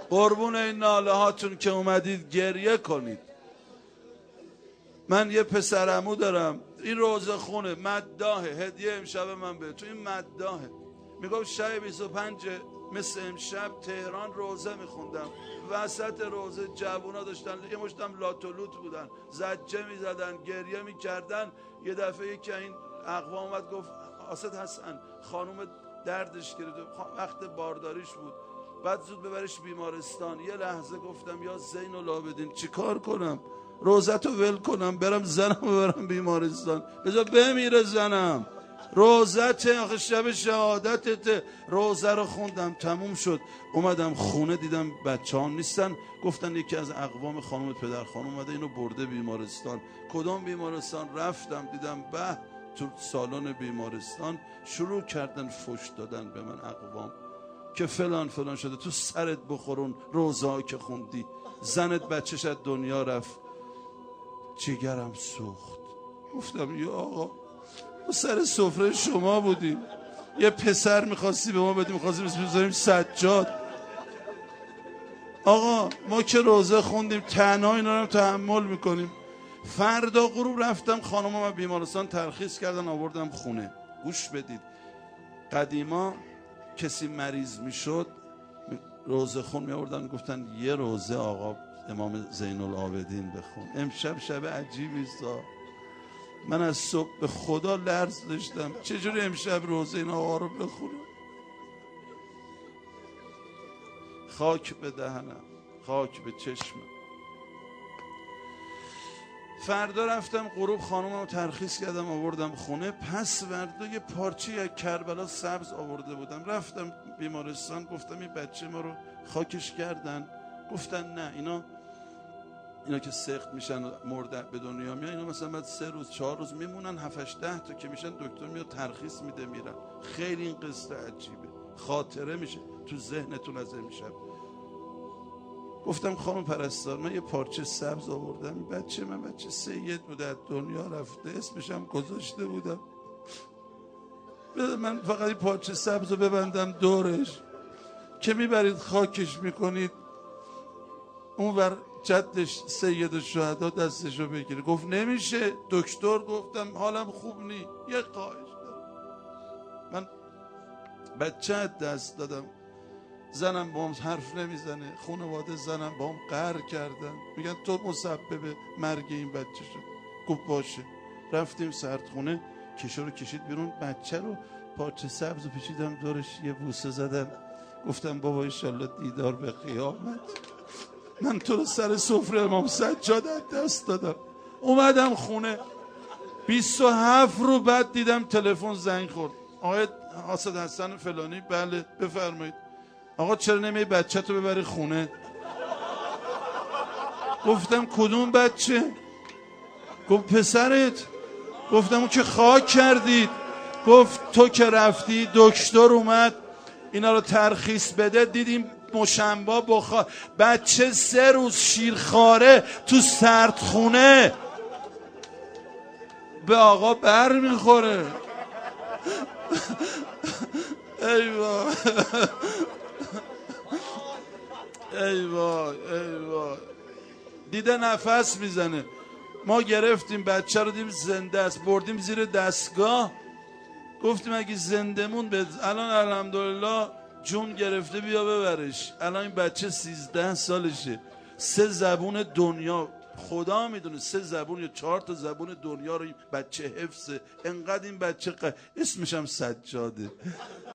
قربون این ناله هاتون که اومدید گریه کنید. من یه پسر عمو دارم، این روزه خونه مداحه، هدیه امشب من به تو، این مداحه. میگفت شب 25 مثل امشب تهران روزه میخوندم، وسط روزه جوونا داشتن یه مشتم لاتولوت بودن، زجه میزدن، گریه میکردن. یه دفعه یکی این اقوام اومد گفت آسد حسن خانوم دردش گرفت، وقت بارداریش بود، بعد زود ببرش بیمارستان. یه لحظه گفتم یا زین العابدین چی کار کنم؟ روزتو ول کنم برم زنم ببرم بیمارستان؟ بذار بمیره زنم. روزته آخه شب شهادتته. روزه رو خوندم تموم شد، اومدم خونه دیدم بچه هم نیستن. گفتن یکی از اقوام خانم پدر خانم اومده اینو برده بیمارستان. کدام بیمارستان؟ رفتم دیدم به تو سالن بیمارستان شروع کردن فحش دادن به من اقوام که فلان فلان شده، تو سرت بخورون روزه که خوندی، زنت بچه‌ش از دنیا رفت. جگرم سوخت. گفتم یا آقا سر سفره شما بودیم، یه پسر میخواستی به ما بدیم، میخواستیم بذاریم سجاد. آقا ما که روزه خوندیم تنها اینا رو تحمل میکنیم. فردا غروب رفتم خانم من بیمارستان ترخیص کردن آوردم خونه. گوش بدید، قدیما کسی مریض میشد روزه خون میآوردن، گفتن یه روزه آقا امام زین العابدین بخون. امشب شب عجیبی است. من از صبح به خدا لرز داشتم چجوری امشب روزه این آقا رو بخونم. خاک به دهنم، خاک به چشمم. فردا رفتم غروب خانومم ترخیص کردم آوردم خونه. پس فردا یه پارچه از کربلا سبز آورده بودم، رفتم بیمارستان گفتم این بچه ما رو خاکش کردن. گفتن نه اینا که سخت میشن مرده به دنیا میان، اینا مثلا بعد 3 روز 4 روز میمونن، 7 10 تا که میشن دکتر میاد ترخیص میده میرن. خیلی این قصه عجیبه، خاطره میشه تو ذهنتون از امشب. گفتم خانم پرستار من یه پارچه سبز آوردم، بچه من بچه سید بوده از دنیا رفته، اسمشم گذاشته بودم، من فقط این پارچه سبز رو ببندم دورش که میبرید خاکش میکنید اون ور جدش سید الشهدا دستشو بگیره. گفت نمیشه دکتر. گفتم حالم خوب نی، یه خواهش دارم. من بچه دست دادم، زنم با هم حرف نمیزنه، خانواده زنم با هم قهر کردن، میگن تو مسبب مرگ این بچه شد. گفت باشه. رفتیم سردخونه، کشو رو کشید بیرون، بچه رو پارچه سبز رو پیچیدم دورش، یه بوسه زدم، گفتم بابا انشالله دیدار به قیامت. من تو رو سر سفره امام سجاد دست دادم. اومدم خونه 27 رو بعد دیدم تلفن زنگ خورد. آقای حاسد حسن فلانی؟ بله بفرمایید. آقا چرا نمی بچه تو ببری خونه؟ گفتم کدوم بچه؟ گفت پسرت. گفتم اون که خاک کردید. گفت تو که رفتی دکتر اومد اینا رو ترخیص بده، دیدیم مشنبا بخار، بچه 3 روز شیرخواره تو سردخونه به آقا بر میخوره. ای وای ای وای ای وای. دیده نفس میزنه. ما گرفتیم بچه رو، دیدیم زنده است، بردیم زیر دستگاه، گفتیم اگه زنده مون الان الحمدلله جون گرفته بیا ببرش. الان این بچه 13 سالشه، 3 زبون دنیا خدا میدونه، 3 زبون یا 4 تا زبون دنیا رو این بچه حفظه. انقدر این بچه اسمش هم سجاده.